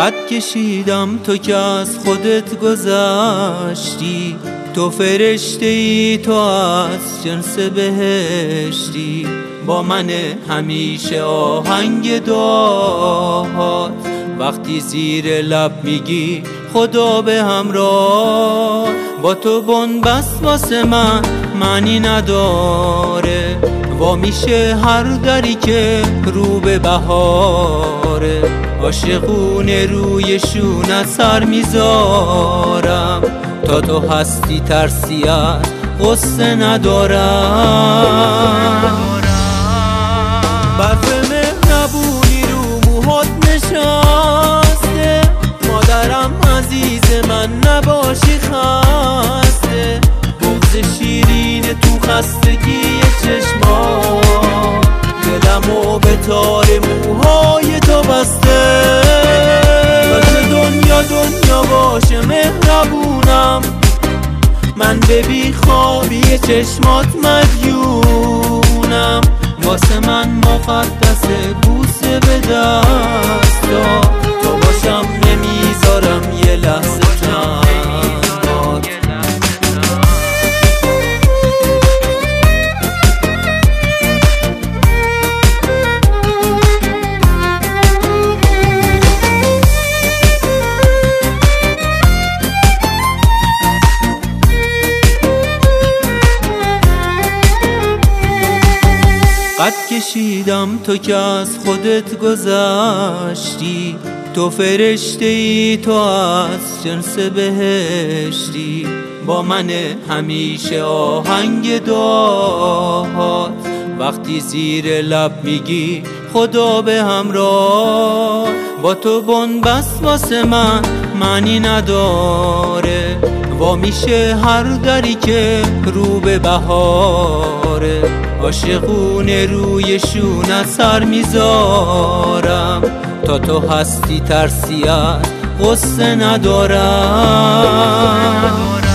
قد کشیدم تو که از خودت گذشتی، تو فرشته ای، تو از جنس بهشتی. با من همیشه آهنگ دعاهات، وقتی زیر لب میگی خدا به همراه. با تو بنبست واسه من معنی نداره، وا میشه هر دری که رو به بهاره. عاشقونه روی شونت سر میذارم، تا تو هستی ترسی از غصه ندارم. برف مهربونی رو موهات نشسته، مادرم عزیز من نباشی خسته. بغض شیرین تو خستگی چشمات، دلمو به تار موهای تو بسته. واسه دنیا باشه مهربونم، من به بی خوابی چشمات مدیونم. واسه من مقدسه بوسه به دستا، تو باشم نمیذارم یه لحظه تنهات. قد کشیدم تو که از خودت گذشتی، تو فرشته ای، تو از جنس بهشتی. با من همیشه آهنگ دعاهات، وقتی زیر لب میگی خدا به همراه. با تو بنبست واسه من معنی نداره، وا میشه هر دری که رو به بهاره. عاشقونه روی شونت سر میذارم، تا تو هستی ترسی از غصه ندارم.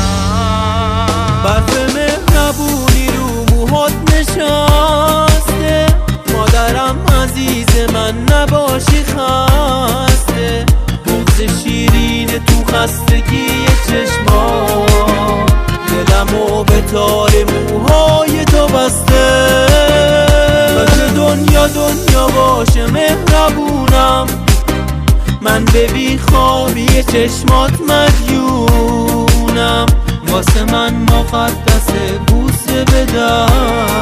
برف مهربونی رو موهات نشسته، مادرم عزیز من نباشی خسته. بغض شیرین تو خستگی چشمات، دلمو به تار موهای تو بسته. واسه دنیا باشه مهربونم، من به بی خوابی چشمات مدیونم. واسه من مقدسه بوسه به دست